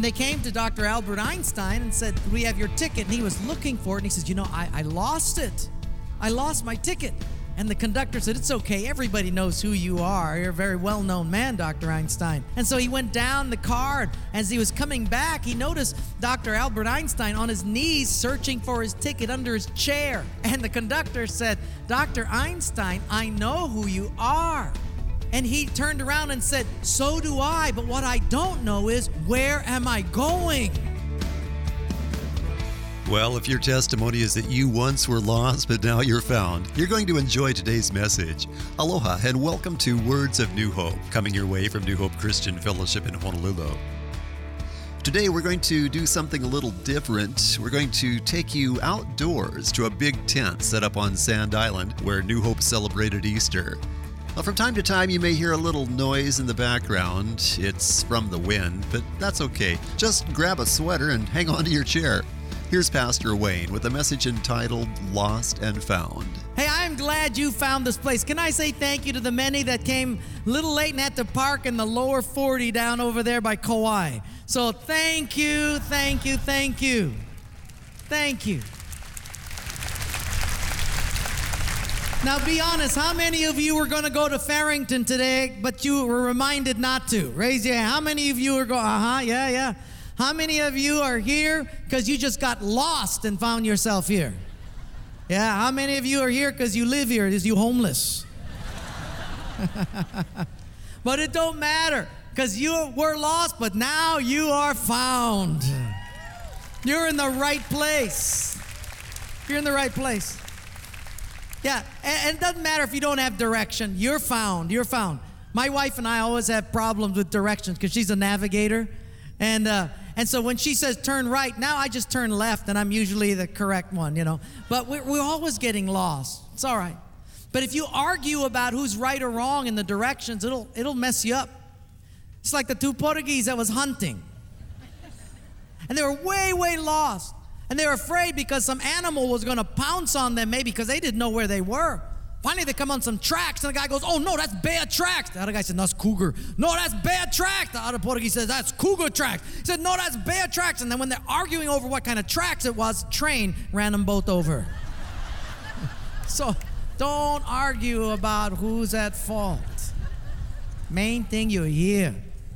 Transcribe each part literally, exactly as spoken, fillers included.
And they came to Doctor Albert Einstein and said, we have your ticket. And he was looking for it. And he says, you know, I, I lost it. I lost my ticket. And the conductor said, it's okay. Everybody knows who you are. You're a very well-known man, Doctor Einstein. And so he went down the car. As he was coming back, he noticed Doctor Albert Einstein on his knees searching for his ticket under his chair. And the conductor said, Doctor Einstein, I know who you are. And he turned around and said, so do I, but what I don't know is, where am I going? Well, if your testimony is that you once were lost, but now you're found, you're going to enjoy today's message. Aloha and welcome to Words of New Hope, coming your way from New Hope Christian Fellowship in Honolulu. Today we're going to do something a little different. We're going to take you outdoors to a big tent set up on Sand Island where New Hope celebrated Easter. Now, from time to time, you may hear a little noise in the background. It's from the wind, but that's okay. Just grab a sweater and hang on to your chair. Here's Pastor Wayne with a message entitled Lost and Found. Hey, I'm glad you found this place. Can I say thank you to the many that came a little late and had to park in the lower forty down over there by Kauai. So thank you, thank you, thank you. Thank you. Now be honest, how many of you were going to go to Farrington today, but you were reminded not to? Raise your hand. How many of you are going, uh-huh, yeah, yeah. How many of you are here because you just got lost and found yourself here? Yeah, how many of you are here because you live here? Is you homeless? But it don't matter because you were lost, but now you are found. You're in the right place. You're in the right place. Yeah, and, and it doesn't matter if you don't have direction. You're found. You're found. My wife and I always have problems with directions because she's a navigator. And uh, and so when she says turn right, now I just turn left, and I'm usually the correct one, you know. But we're, we're always getting lost. It's all right. But if you argue about who's right or wrong in the directions, it'll it'll mess you up. It's like the two Portuguese that was hunting. And they were way, way lost. And they were afraid because some animal was going to pounce on them, maybe because they didn't know where they were. Finally, they come on some tracks, and the guy goes, oh, no, that's bear tracks. The other guy said, no, that's cougar. No, that's bear tracks. The other Portuguese says, that's cougar tracks. He said, no, that's bear tracks. And then when they're arguing over what kind of tracks it was, train ran them both over. So don't argue about who's at fault. Main thing, you're here.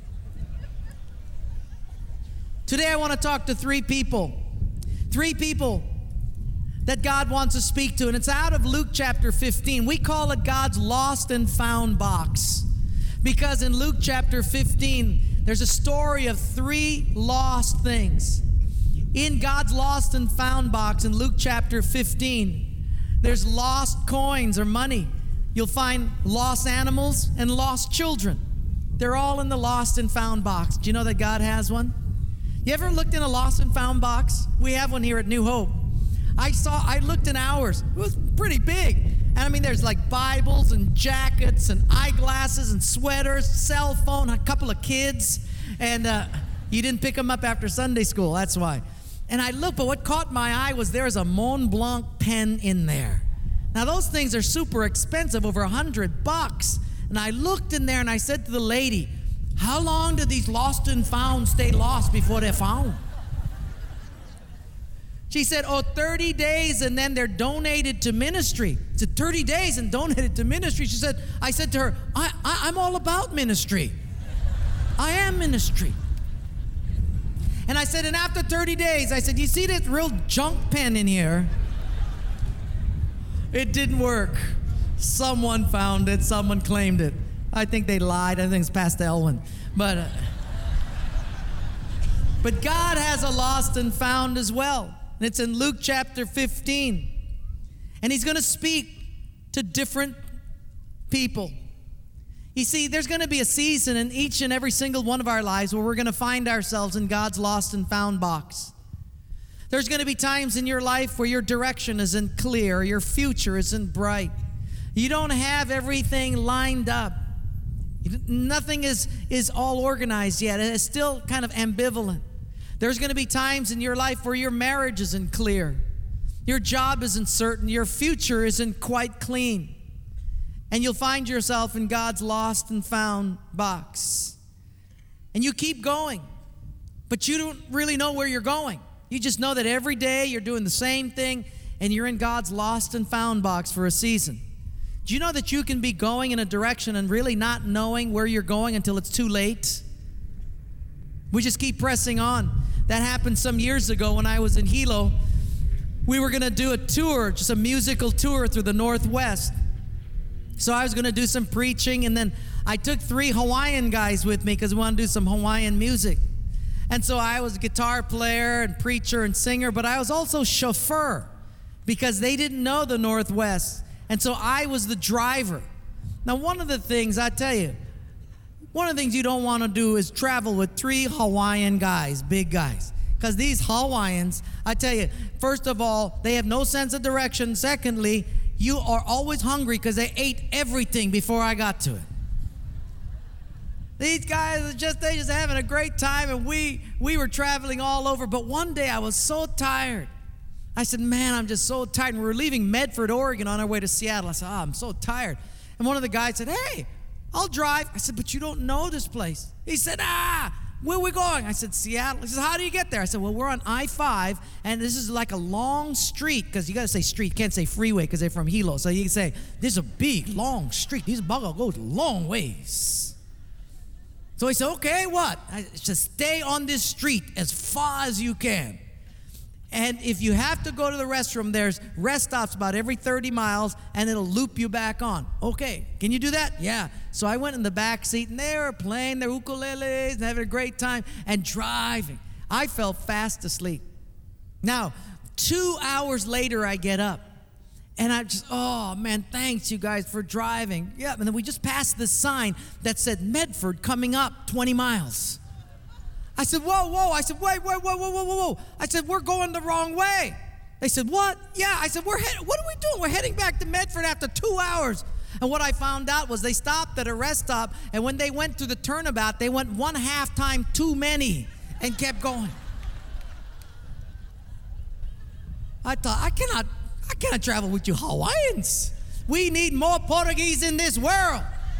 Today, I want to talk to three people. Three people that God wants to speak to, and it's out of Luke chapter fifteen. We call it God's lost and found box because in Luke chapter fifteen, there's a story of three lost things. In God's lost and found box in Luke chapter fifteen, there's lost coins or money. You'll find lost animals and lost children. They're all in the lost and found box. Do you know that God has one? You ever looked in a lost and found box? We have one here at New Hope. I saw, I looked in ours. It was pretty big. And I mean, there's like Bibles and jackets and eyeglasses and sweaters, cell phone, a couple of kids. And uh, you didn't pick them up after Sunday school, that's why. And I looked, but what caught my eye was there's a Mont Blanc pen in there. Now those things are super expensive, over a hundred bucks. And I looked in there and I said to the lady, how long do these lost and found stay lost before they're found? She said, oh, thirty days, and then they're donated to ministry. I said, thirty days and donated to ministry? She said, I said to her, I, I, I'm all about ministry. I am ministry. And I said, and after thirty days, I said, you see this real junk pen in here? It didn't work. Someone found it. Someone claimed it. I think they lied. I think it's Pastor Elwin. But, uh, but God has a lost and found as well. And it's in Luke chapter fifteen. And he's going to speak to different people. You see, there's going to be a season in each and every single one of our lives where we're going to find ourselves in God's lost and found box. There's going to be times in your life where your direction isn't clear, your future isn't bright. You don't have everything lined up. Nothing is, is all organized yet. It's still kind of ambivalent. There's going to be times in your life where your marriage isn't clear. Your job isn't certain. Your future isn't quite clean. And you'll find yourself in God's lost and found box. And you keep going. but you don't really know where you're going. You just know that every day you're doing the same thing and you're in God's lost and found box for a season. Do you know that you can be going in a direction and really not knowing where you're going until it's too late? We just keep pressing on. That happened some years ago when I was in Hilo. We were going to do a tour, just a musical tour through the Northwest. So I was going to do some preaching, and then I took three Hawaiian guys with me because we wanted to do some Hawaiian music. And so I was a guitar player and preacher and singer, but I was also chauffeur because they didn't know the Northwest. And so I was the driver. Now, one of the things, I tell you, one of the things you don't want to do is travel with three Hawaiian guys, big guys. Because these Hawaiians, I tell you, first of all, they have no sense of direction. Secondly, you are always hungry because they ate everything before I got to it. These guys are just, they just having a great time, and we we were traveling all over. But one day I was so tired. I said, man, I'm just so tired. And we were leaving Medford, Oregon on our way to Seattle. I said, oh, I'm so tired. And one of the guys said, hey, I'll drive. I said, but you don't know this place. He said, ah, where are we going? I said, Seattle. He said, how do you get there? I said, well, we're on I five, and this is like a long street, because you got to say street. You can't say freeway because they're from Hilo. So you can say, this is a big, long street. This bugger goes long ways. So he said, okay, what? I said, stay on this street as far as you can. And if you have to go to the restroom, there's rest stops about every thirty miles, and it'll loop you back on. Okay, can you do that? Yeah. So I went in the back seat, and they were playing their ukuleles and having a great time and driving. I fell fast asleep. Now, two hours later, I get up, and I just, oh, man, thanks, you guys, for driving. Yeah, and then we just passed this sign that said Medford coming up twenty miles. I said, whoa, whoa. I said, wait, wait, whoa, whoa, whoa, whoa, whoa. I said, we're going the wrong way. They said, what? Yeah. I said, we're heading, what are we doing? We're heading back to Medford after two hours. And what I found out was they stopped at a rest stop, and when they went through the turnabout, they went one half time too many and kept going. I thought, I cannot, I cannot travel with you Hawaiians. We need more Portuguese in this world.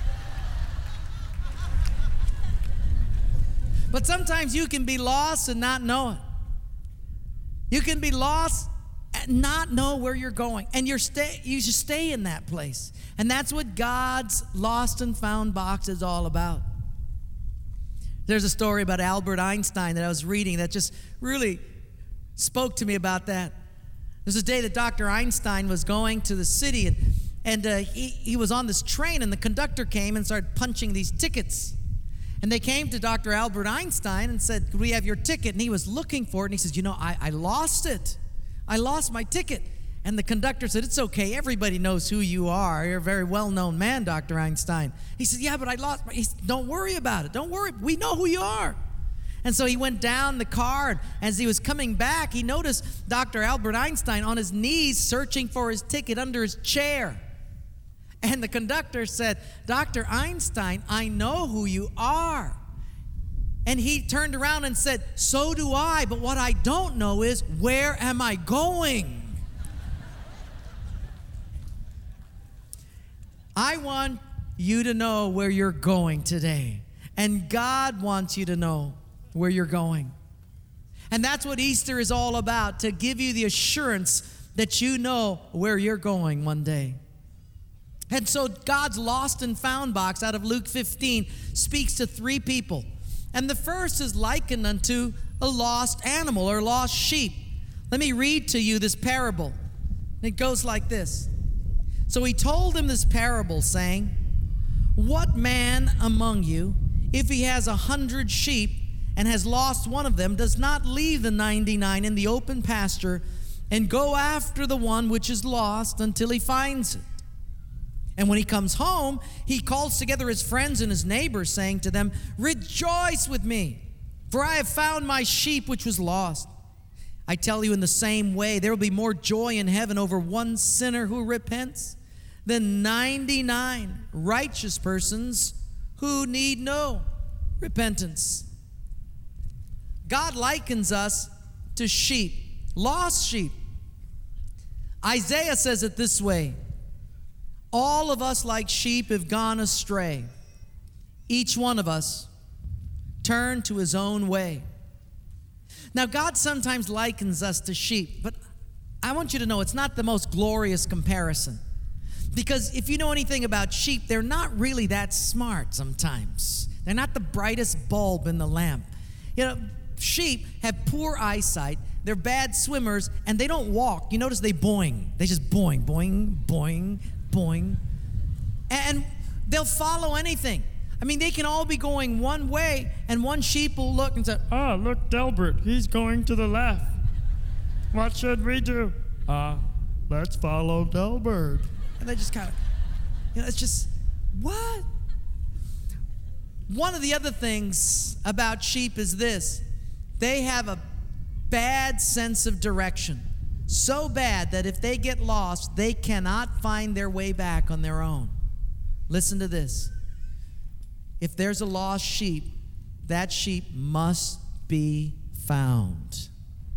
But sometimes you can be lost and not know it. You can be lost and not know where you're going. And you're stay, you should stay in that place. And that's what God's lost and found box is all about. There's a story about Albert Einstein that I was reading that just really spoke to me about that. There's a day that Doctor Einstein was going to the city, and, and uh, he, he was on this train, and the conductor came and started punching these tickets. And they came to Doctor Albert Einstein and said, could we have your ticket? And he was looking for it, and he says, you know, I, I lost it. I lost my ticket. And the conductor said, it's okay. Everybody knows who you are. You're a very well-known man, Doctor Einstein. He said, yeah, but I lost my... He said, don't worry about it. Don't worry. We know who you are. And so he went down the car, and as he was coming back, he noticed Doctor Albert Einstein on his knees searching for his ticket under his chair. And the conductor said, Doctor Einstein, I know who you are. And he turned around and said, so do I, but what I don't know is, where am I going? I want you to know where you're going today. And God wants you to know where you're going. And that's what Easter is all about, to give you the assurance that you know where you're going one day. And so God's lost and found box out of Luke fifteen speaks to three people. And the first is likened unto a lost animal or lost sheep. Let me read to you this parable. It goes like this. So he told him this parable, saying, what man among you, if he has a hundred sheep and has lost one of them, does not leave the ninety-nine in the open pasture and go after the one which is lost until he finds it? And when he comes home, he calls together his friends and his neighbors, saying to them, rejoice with me, for I have found my sheep which was lost. I tell you, in the same way, there will be more joy in heaven over one sinner who repents than ninety-nine righteous persons who need no repentance. God likens us to sheep, lost sheep. Isaiah says it this way, all of us like sheep have gone astray. Each one of us turned to his own way. Now, God sometimes likens us to sheep, but I want you to know it's not the most glorious comparison. Because if you know anything about sheep, they're not really that smart sometimes. They're not the brightest bulb in the lamp. You know, sheep have poor eyesight, they're bad swimmers, and they don't walk. You notice they boing. They just boing, boing, boing, boing. And they'll follow anything. I mean, they can all be going one way, and one sheep will look and say, Ah, look, Delbert, he's going to the left. What should we do? Ah, uh, let's follow Delbert. And they just kind of, you know, it's just, what? One of the other things about sheep is this. They have a bad sense of direction. So bad that if they get lost, they cannot find their way back on their own. Listen to this. If there's a lost sheep, that sheep must be found.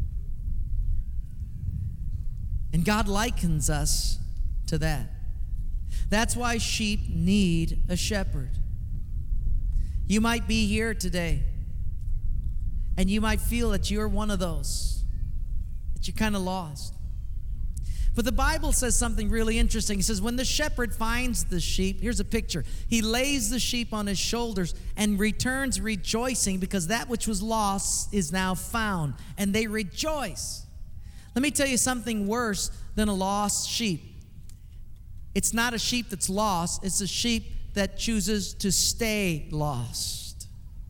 And God likens us to that. That's why sheep need a shepherd. You might be here today, and you might feel that you're one of those, that you're kind of lost. But the Bible says something really interesting. It says, when the shepherd finds the sheep, here's a picture. He lays the sheep on his shoulders and returns rejoicing because that which was lost is now found. And they rejoice. Let me tell you something worse than a lost sheep. It's not a sheep that's lost. It's a sheep that chooses to stay lost.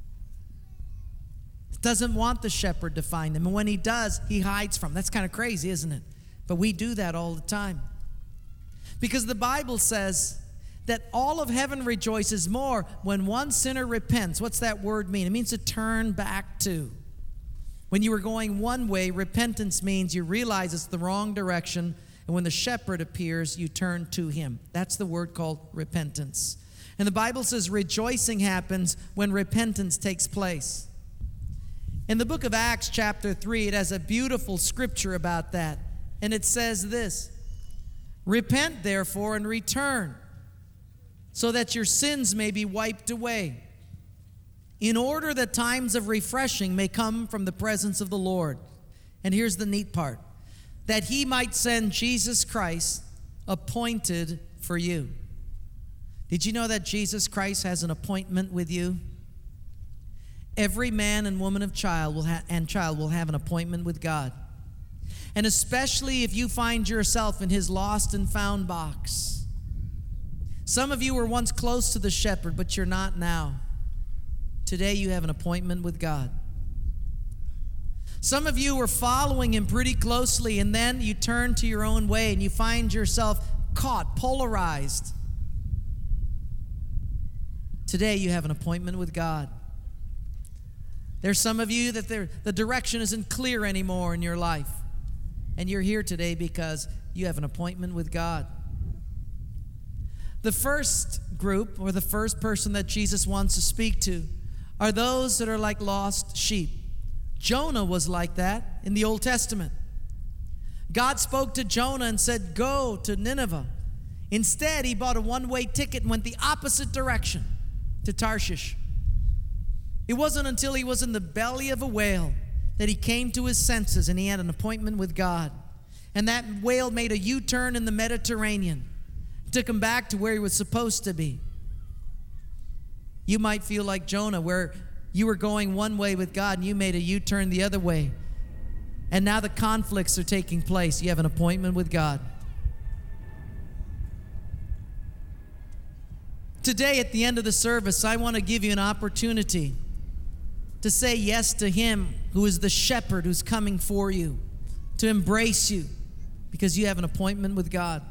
Doesn't want the shepherd to find him. And when he does, he hides from him. That's kind of crazy, isn't it? But we do that all the time. Because the Bible says that all of heaven rejoices more when one sinner repents. What's that word mean? It means to turn back to. When you were going one way, repentance means you realize it's the wrong direction, and when the shepherd appears, you turn to him. That's the word called repentance. And the Bible says rejoicing happens when repentance takes place. In the book of Acts chapter three, it has a beautiful scripture about that. And it says this, repent therefore and return, so that your sins may be wiped away, in order that times of refreshing may come from the presence of the Lord. And here's the neat part, that he might send Jesus Christ appointed for you. Did you know that Jesus Christ has an appointment with you? Every man and woman of child will ha- and child will have an appointment with God. And especially if you find yourself in his lost and found box. Some of you were once close to the shepherd, but you're not now. Today you have an appointment with God. Some of you were following him pretty closely, and then you turn to your own way and you find yourself caught, polarized. Today you have an appointment with God. There's some of you that the direction isn't clear anymore in your life. And you're here today because you have an appointment with God. The first group, or the first person that Jesus wants to speak to, are those that are like lost sheep. Jonah was like that in the Old Testament. God spoke to Jonah and said, go to Nineveh. Instead, he bought a one-way ticket and went the opposite direction to Tarshish. It wasn't until he was in the belly of a whale that he came to his senses and he had an appointment with God. And that whale made a U-turn in the Mediterranean. It took him back to where he was supposed to be. You might feel like Jonah, where you were going one way with God and you made a U-turn the other way. And now the conflicts are taking place. You have an appointment with God. Today, at the end of the service, I want to give you an opportunity to say yes to him who is the shepherd who's coming for you, to embrace you because you have an appointment with God.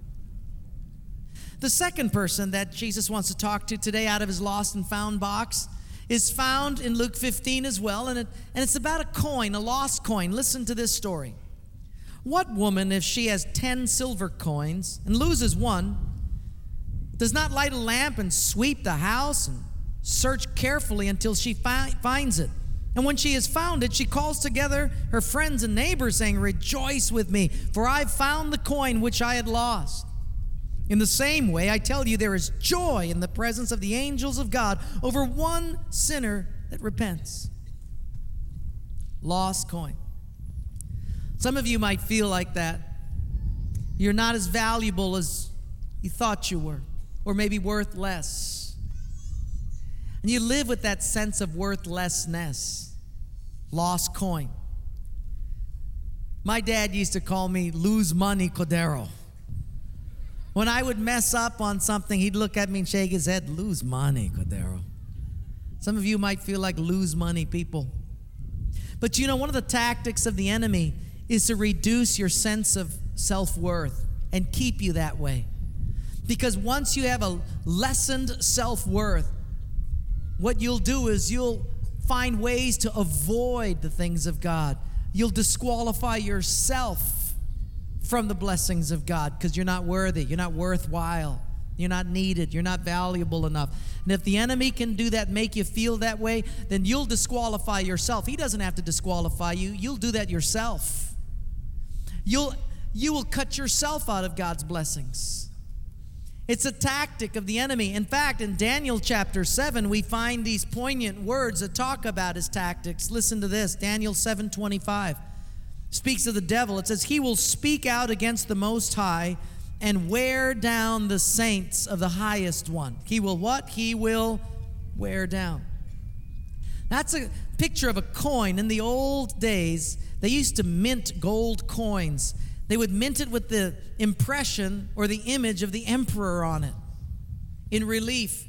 The second person that Jesus wants to talk to today out of his lost and found box is found in Luke fifteen as well, and, it, and it's about a coin, a lost coin. Listen to this story. What woman, if she has ten silver coins and loses one, does not light a lamp and sweep the house and search carefully until she fi- finds it? And when she has found it, she calls together her friends and neighbors, saying, rejoice with me, for I've found the coin which I had lost. In the same way, I tell you, there is joy in the presence of the angels of God over one sinner that repents. Lost coin. Some of you might feel like that. You're not as valuable as you thought you were, or maybe worth less. And you live with that sense of worthlessness. Lost coin. My dad used to call me lose money Cordero. When I would mess up on something, he'd look at me and shake his head, lose money Cordero. Some of you might feel like lose money people. But you know, one of the tactics of the enemy is to reduce your sense of self-worth and keep you that way. Because once you have a lessened self-worth, what you'll do is you'll find ways to avoid the things of God. You'll disqualify yourself from the blessings of God because you're not worthy, you're not worthwhile, you're not needed, you're not valuable enough. And if the enemy can do that, make you feel that way, then you'll disqualify yourself. He doesn't have to disqualify you. You'll do that yourself. You'll, you will cut yourself out of God's blessings. It's a tactic of the enemy. In fact, in Daniel chapter seven, we find these poignant words that talk about his tactics. Listen to this, Daniel seven twenty-five speaks of the devil. It says, he will speak out against the Most High and wear down the saints of the highest one. He will what? He will wear down. That's a picture of a coin. In the old days, they used to mint gold coins. They would mint it with the impression or the image of the emperor on it in relief.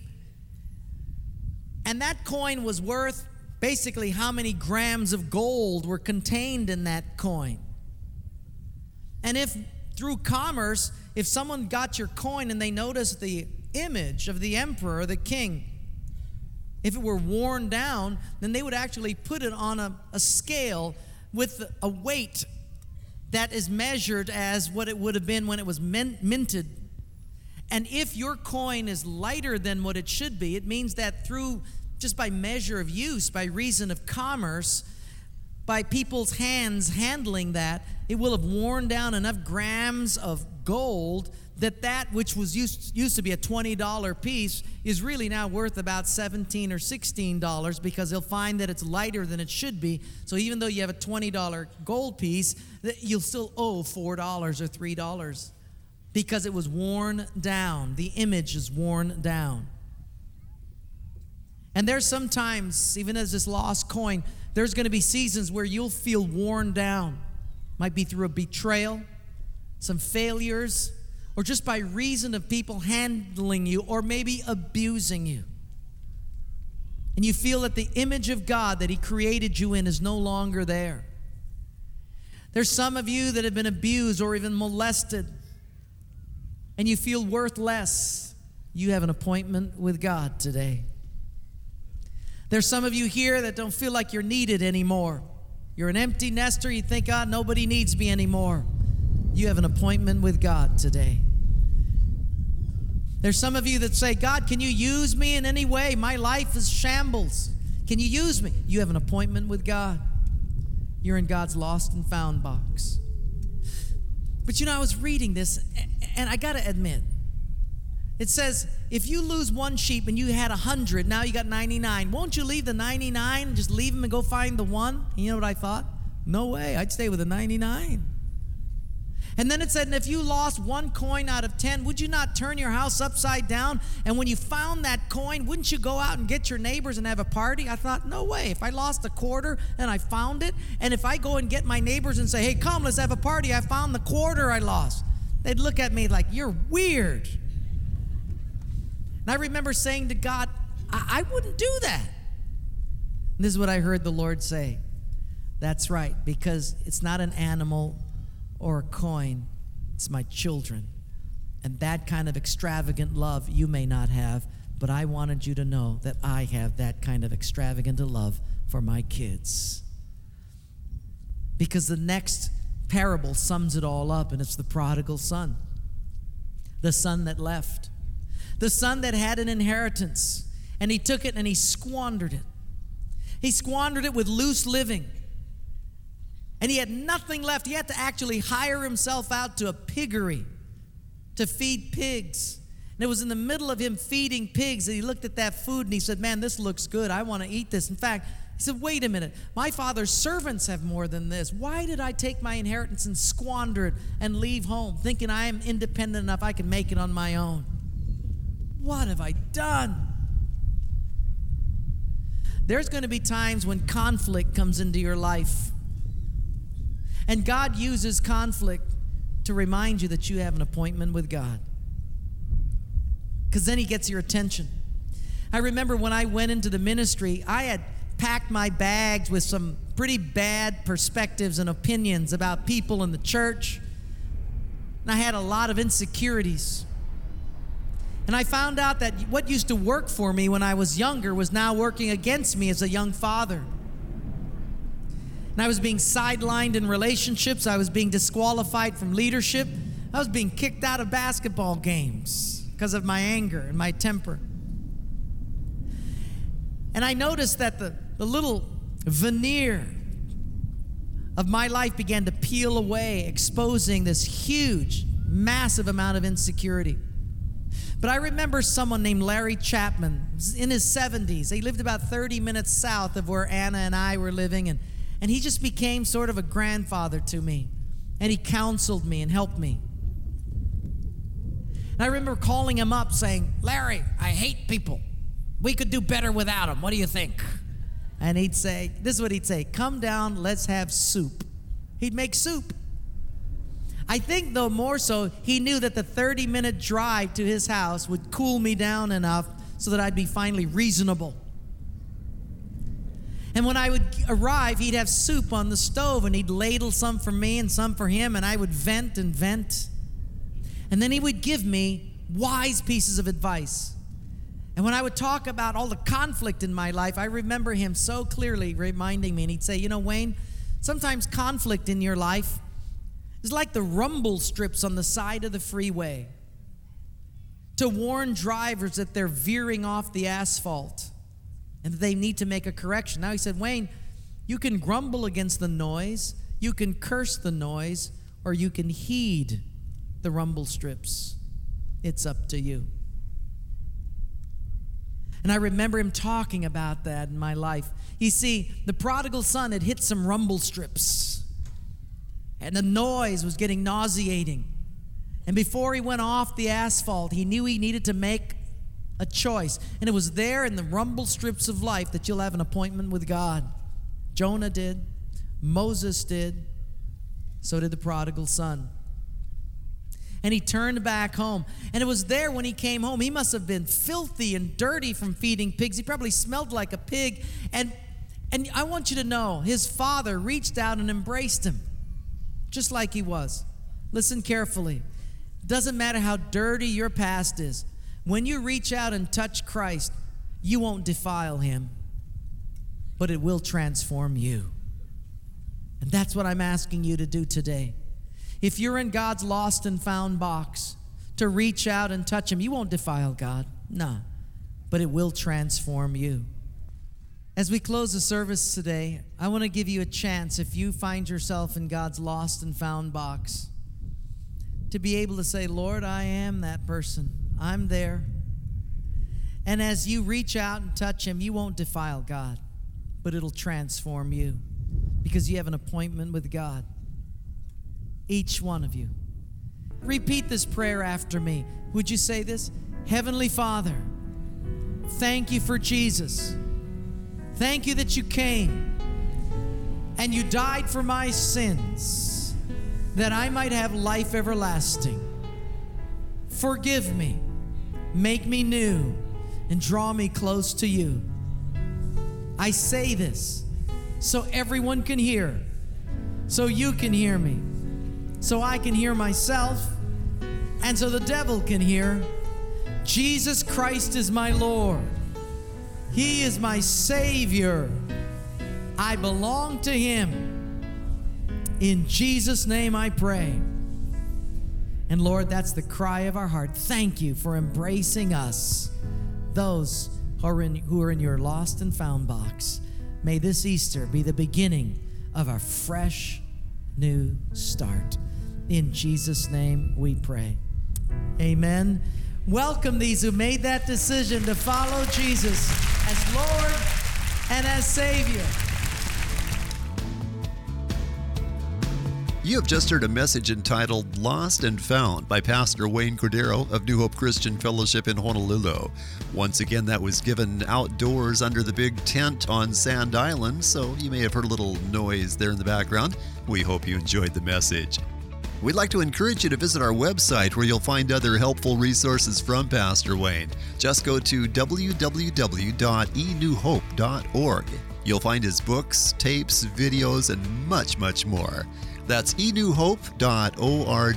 And that coin was worth basically how many grams of gold were contained in that coin. And if through commerce, if someone got your coin and they noticed the image of the emperor or the king, if it were worn down, then they would actually put it on a, a scale with a weight that is measured as what it would have been when it was min- minted. And if your coin is lighter than what it should be, it means that through, just by measure of use, by reason of commerce, by people's hands handling that, it will have worn down enough grams of gold that that which was used, used to be a twenty dollar piece is really now worth about seventeen or sixteen dollars because they'll find that it's lighter than it should be. So even though you have a twenty dollar gold piece, you'll still owe four dollars or three dollars because it was worn down. The image is worn down. And there's sometimes, even as this lost coin, there's going to be seasons where you'll feel worn down. Might be through a betrayal, some failures, or just by reason of people handling you or maybe abusing you. And you feel that the image of God that He created you in is no longer there. There's some of you that have been abused or even molested, and you feel worthless. You have an appointment with God today. There's some of you here that don't feel like you're needed anymore. You're an empty nester. You think, God, nobody needs me anymore. You have an appointment with God today. There's some of you that say, God, can you use me in any way? My life is shambles. Can you use me? You have an appointment with God. You're in God's lost and found box. But you know, I was reading this, and I got to admit, it says, if you lose one sheep and you had a hundred, now you got ninety-nine. Won't you leave the ninety-nine and just leave them and go find the one? And you know what I thought? No way. I'd stay with the ninety-nine. And then it said, and if you lost one coin out of ten, would you not turn your house upside down? And when you found that coin, wouldn't you go out and get your neighbors and have a party? I thought, no way. If I lost a quarter and I found it, and if I go and get my neighbors and say, hey, come, let's have a party, I found the quarter I lost, they'd look at me like, you're weird. And I remember saying to God, I, I wouldn't do that. And this is what I heard the Lord say. That's right, because it's not an animal or a coin, it's my children. And that kind of extravagant love you may not have, but I wanted you to know that I have that kind of extravagant love for my kids. Because the next parable sums it all up, and it's the prodigal son. The son that left. The son that had an inheritance, and he took it and he squandered it. He squandered it with loose living. And he had nothing left. He had to actually hire himself out to a piggery to feed pigs. And it was in the middle of him feeding pigs that he looked at that food and he said, man, this looks good. I want to eat this. In fact, He said, wait a minute, my father's servants have more than this. Why did I take my inheritance and squander it and leave home, thinking I am independent enough I can make it on my own? What have I done? There's going to be times when conflict comes into your life. And God uses conflict to remind you that you have an appointment with God. Because then he gets your attention. I remember when I went into the ministry, I had packed my bags with some pretty bad perspectives and opinions about people in the church. And I had a lot of insecurities. And I found out that what used to work for me when I was younger was now working against me as a young father. And I was being sidelined in relationships. I was being disqualified from leadership. I was being kicked out of basketball games because of my anger and my temper. And I noticed that the, the little veneer of my life began to peel away, exposing this huge, massive amount of insecurity. But I remember someone named Larry Chapman, in his seventies. He lived about thirty minutes south of where Anna and I were living, and, and he just became sort of a grandfather to me. And he counseled me and helped me. And I remember calling him up saying, Larry, I hate people. We could do better without them. What do you think? And he'd say, this is what he'd say, come down, let's have soup. He'd make soup. I think, though, more so, he knew that the thirty-minute drive to his house would cool me down enough so that I'd be finally reasonable. And when I would arrive, he'd have soup on the stove, and he'd ladle some for me and some for him, and I would vent and vent. And then he would give me wise pieces of advice. And when I would talk about all the conflict in my life, I remember him so clearly reminding me, and he'd say, you know, Wayne, sometimes conflict in your life is like the rumble strips on the side of the freeway to warn drivers that they're veering off the asphalt and that they need to make a correction. Now he said, Wayne, you can grumble against the noise, you can curse the noise, or you can heed the rumble strips. It's up to you. And I remember him talking about that in my life. You see, the prodigal son had hit some rumble strips. And the noise was getting nauseating. And before he went off the asphalt, he knew he needed to make a choice. And it was there in the rumble strips of life that you'll have an appointment with God. Jonah did. Moses did. So did the prodigal son. And he turned back home. And it was there when he came home. He must have been filthy and dirty from feeding pigs. He probably smelled like a pig. And, and I want you to know, his father reached out and embraced him. Just like he was. Listen carefully. Doesn't matter how dirty your past is. When you reach out and touch Christ, you won't defile him, but it will transform you. And that's what I'm asking you to do today. If you're in God's lost and found box, to reach out and touch him, you won't defile God. No, but it will transform you. As we close the service today, I want to give you a chance, if you find yourself in God's lost and found box, to be able to say, Lord, I am that person. I'm there. And as you reach out and touch him, you won't defile God, but it'll transform you because you have an appointment with God. Each one of you. Repeat this prayer after me. Would you say this? Heavenly Father, thank you for Jesus. Thank you that you came and you died for my sins, that I might have life everlasting. Forgive me, make me new, and draw me close to you. I say this so everyone can hear, so you can hear me, so I can hear myself, and so the devil can hear. Jesus Christ is my Lord. He is my Savior. I belong to him. In Jesus' name I pray. And Lord, that's the cry of our heart. Thank you for embracing us, those who are in, who are in your lost and found box. May this Easter be the beginning of our fresh new start. In Jesus' name we pray. Amen. Welcome these who made that decision to follow Jesus as Lord and as Savior. You have just heard a message entitled Lost and Found by Pastor Wayne Cordero of New Hope Christian Fellowship in Honolulu. Once again, that was given outdoors under the big tent on Sand Island, so you may have heard a little noise there in the background. We hope you enjoyed the message. We'd like to encourage you to visit our website where you'll find other helpful resources from Pastor Wayne. Just go to w w w dot e new hope dot org. You'll find his books, tapes, videos, and much, much more. That's e new hope dot org.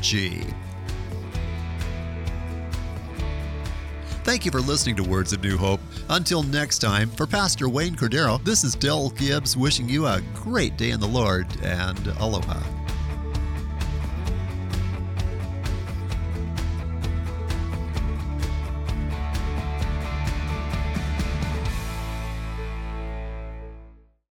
Thank you for listening to Words of New Hope. Until next time, for Pastor Wayne Cordero, this is Del Gibbs wishing you a great day in the Lord, and aloha.